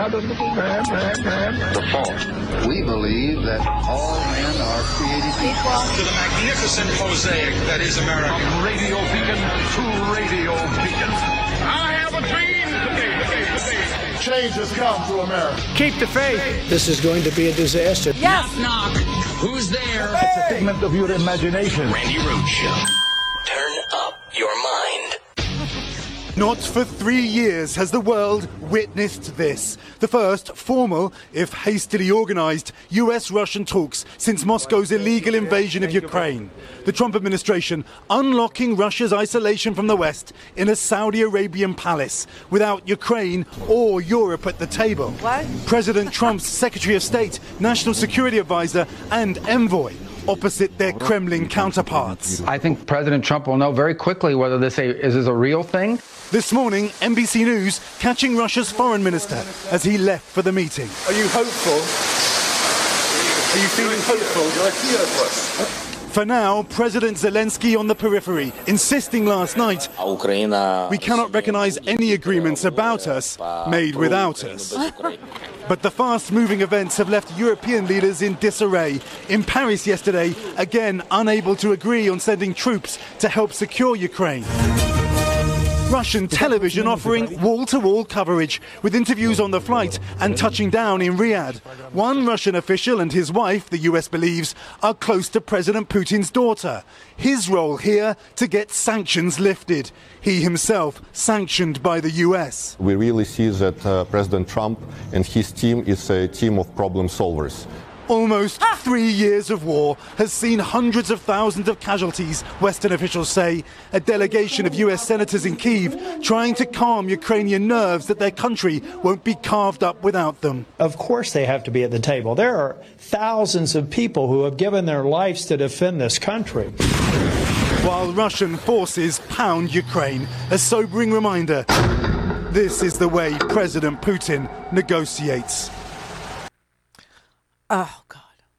The fault. We believe that all men are created equal. To the magnificent mosaic that is America. From radio beacon to radio beacon. I have a dream. Change has come to America. Keep the faith. This is going to be a disaster. Yes. Knock, knock. Who's there? It's a figment of your imagination. Randy Rhoads Show. Turn up your mind. Not for 3 years has the world witnessed this. The first formal, if hastily organized, US-Russian talks since Moscow's illegal invasion of Ukraine. The Trump administration unlocking Russia's isolation from the West in a Saudi Arabian palace without Ukraine or Europe at the table. What? President Trump's Secretary of State, National Security Advisor and envoy opposite their Kremlin counterparts. I think President Trump will know very quickly whether this is a real thing. This morning, NBC News catching Russia's foreign minister as he left for the meeting. Are you hopeful? Are you feeling hopeful? For now, President Zelensky on the periphery, insisting last night, we cannot recognize any agreements about us made without us. But the fast-moving events have left European leaders in disarray. In Paris yesterday, again unable to agree on sending troops to help secure Ukraine. Russian television offering wall-to-wall coverage with interviews on the flight and touching down in Riyadh. One Russian official and his wife, the US believes, are close to President Putin's daughter. His role here to get sanctions lifted. He himself sanctioned by the US. We really see that President Trump and his team is a team of problem solvers. Almost 3 years of war has seen hundreds of thousands of casualties, Western officials say. A delegation of US senators in Kyiv trying to calm Ukrainian nerves that their country won't be carved up without them. Of course they have to be at the table. There are thousands of people who have given their lives to defend this country. While Russian forces pound Ukraine, a sobering reminder, this is the way President Putin negotiates. Oh, God.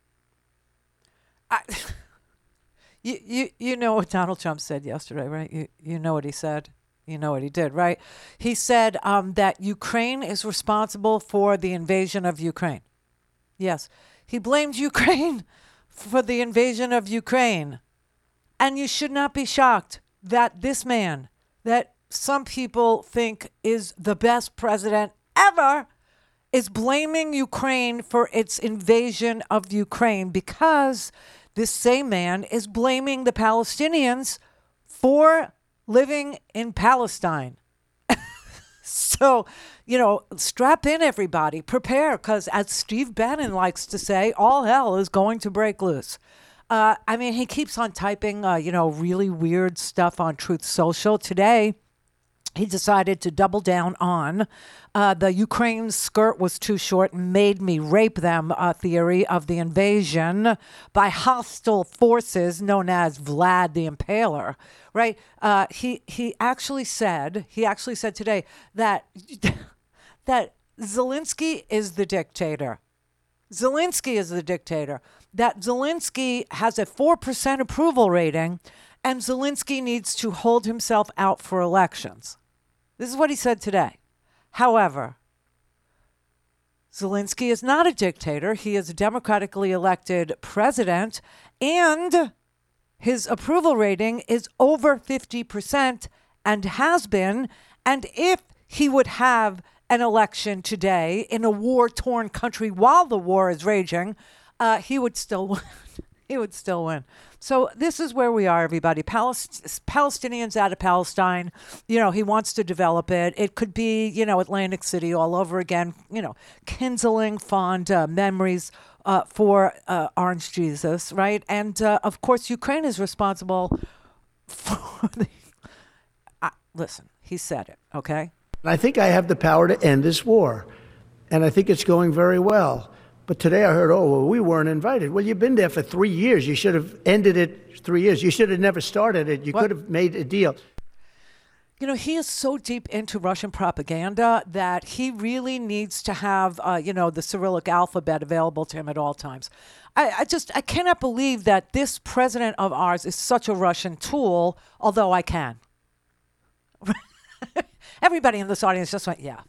You know what Donald Trump said yesterday, right? You know what he said. You know what he did, right? He said that Ukraine is responsible for the invasion of Ukraine. Yes. He blamed Ukraine for the invasion of Ukraine. And you should not be shocked that this man, that some people think is the best president ever, is blaming Ukraine for its invasion of Ukraine, because this same man is blaming the Palestinians for living in Palestine. So, strap in, everybody. Prepare, because as Steve Bannon likes to say, all hell is going to break loose. He keeps on typing, really weird stuff on Truth Social. Today, he decided to double down on the Ukraine skirt was too short and made me rape them theory of the invasion by hostile forces known as Vlad the Impaler, right? He actually said today that Zelensky is the dictator. Zelensky is the dictator. That Zelensky has a 4% approval rating, and Zelensky needs to hold himself out for elections. This is what he said today. However, Zelensky is not a dictator. He is a democratically elected president, and his approval rating is over 50% and has been. And if he would have an election today in a war-torn country while the war is raging, he would still win. He would still win. So this is where we are, everybody. Palestinians out of Palestine. He wants to develop it. It could be, Atlantic City all over again, kindling fond memories for Orange Jesus, right? And, of course, Ukraine is responsible for the... listen, he said it, okay? I think I have the power to end this war, and I think it's going very well. But today I heard, we weren't invited. Well, you've been there for 3 years. You should have ended it 3 years. You should have never started it. You could have made a deal. He is so deep into Russian propaganda that he really needs to have, the Cyrillic alphabet available to him at all times. I cannot believe that this president of ours is such a Russian tool, although I can. Everybody in this audience just went, yeah.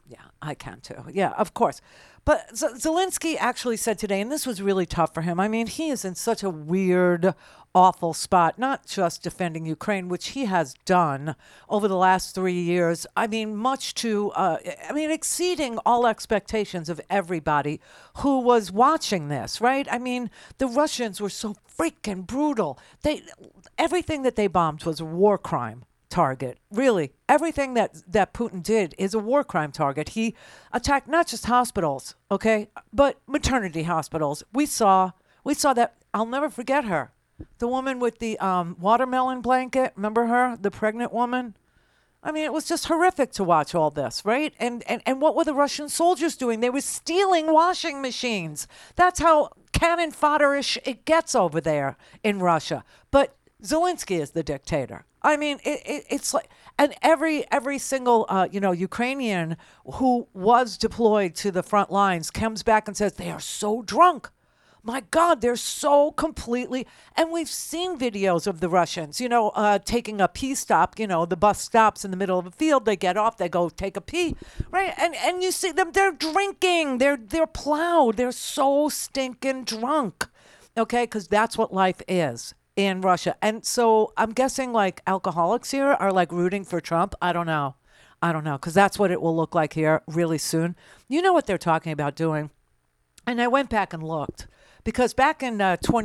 I can too. Yeah, of course. But Zelensky actually said today, and this was really tough for him. I mean, he is in such a weird, awful spot, not just defending Ukraine, which he has done over the last 3 years. I mean, much to, exceeding all expectations of everybody who was watching this, right? I mean, the Russians were so freaking brutal. Everything that they bombed was a war crime target. Really, everything that Putin did is a war crime target. He attacked not just hospitals, okay, but maternity hospitals. We saw that. I'll never forget her. The woman with the watermelon blanket. Remember her? The pregnant woman? I mean, it was just horrific to watch all this, right? And what were the Russian soldiers doing? They were stealing washing machines. That's how cannon fodder-ish it gets over there in Russia. But Zelensky is the dictator. I mean, it's like, and every single, Ukrainian who was deployed to the front lines comes back and says, they are so drunk. My God, they're so completely, and we've seen videos of the Russians, taking a pee stop, the bus stops in the middle of a field, they get off, they go take a pee, right? And you see them, they're drinking, they're plowed, they're so stinking drunk, okay? Because that's what life is in Russia. And so I'm guessing like alcoholics here are like rooting for Trump. I don't know, because that's what it will look like here really soon. You know what they're talking about doing. And I went back and looked because back in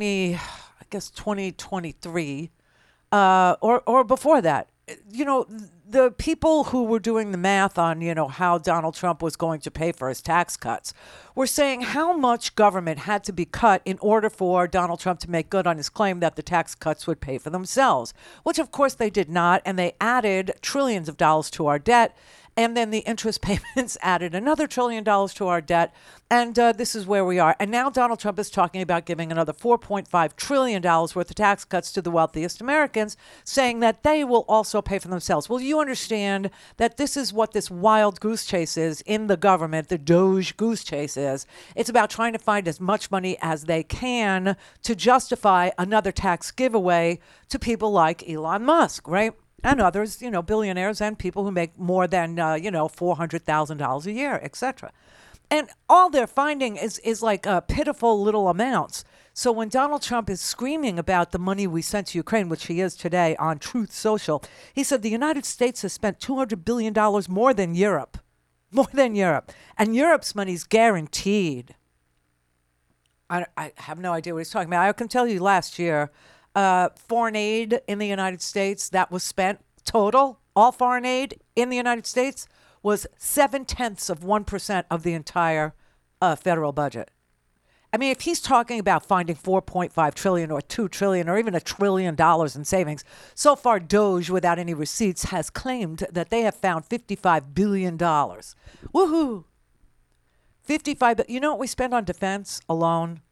2023 or before that, the people who were doing the math on, how Donald Trump was going to pay for his tax cuts were saying how much government had to be cut in order for Donald Trump to make good on his claim that the tax cuts would pay for themselves, which of course they did not. And they added trillions of dollars to our debt. And then the interest payments added another $1 trillion to our debt. And this is where we are. And now Donald Trump is talking about giving another $4.5 trillion worth of tax cuts to the wealthiest Americans, saying that they will also pay for themselves. Well, you understand that this is what this wild goose chase is in the government, the Doge goose chase is. It's about trying to find as much money as they can to justify another tax giveaway to people like Elon Musk, right? And others, billionaires and people who make more than, $400,000 a year, etc. And all they're finding is like pitiful little amounts. So when Donald Trump is screaming about the money we sent to Ukraine, which he is today on Truth Social, he said the United States has spent $200 billion more than Europe. More than Europe. And Europe's money is guaranteed. I have no idea what he's talking about. I can tell you last year, foreign aid in the United States that was spent total, all foreign aid in the United States was 0.7% of the entire federal budget. I mean, if he's talking about finding $4.5 trillion or $2 trillion or even $1 trillion in savings, so far Doge, without any receipts, has claimed that they have found $55 billion. Woohoo! 55. You know what we spend on defense alone?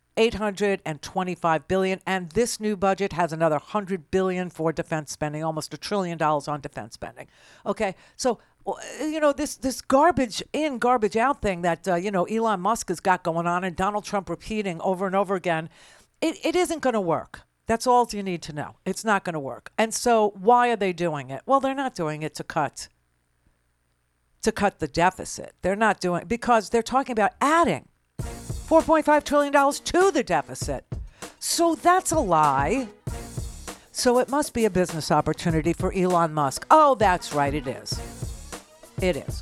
$825 billion, and this new budget has another $100 billion for defense spending, almost $1 trillion on defense spending. Okay, so this garbage in, garbage out thing that Elon Musk has got going on, and Donald Trump repeating over and over again, it isn't going to work. That's all you need to know. It's not going to work. And so why are they doing it? Well, they're not doing it to cut the deficit. They're not doing it because they're talking about adding $4.5 trillion to the deficit. So that's a lie. So it must be a business opportunity for Elon Musk. Oh, that's right, it is. It is.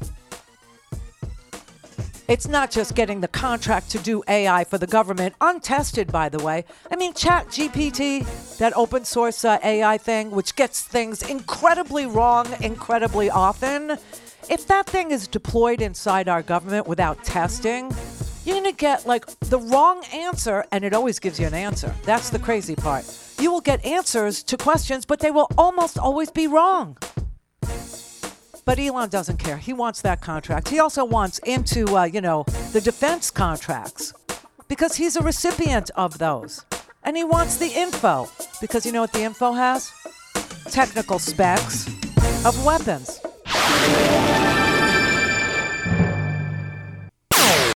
It's not just getting the contract to do AI for the government, untested, by the way. I mean, ChatGPT, that open source AI thing, which gets things incredibly wrong incredibly often. If that thing is deployed inside our government without testing, you're going to get like the wrong answer, and it always gives you an answer. That's the crazy part. You will get answers to questions, but they will almost always be wrong. But Elon doesn't care. He wants that contract. He also wants into, the defense contracts because he's a recipient of those. And he wants the info because you know what the info has? Technical specs of weapons.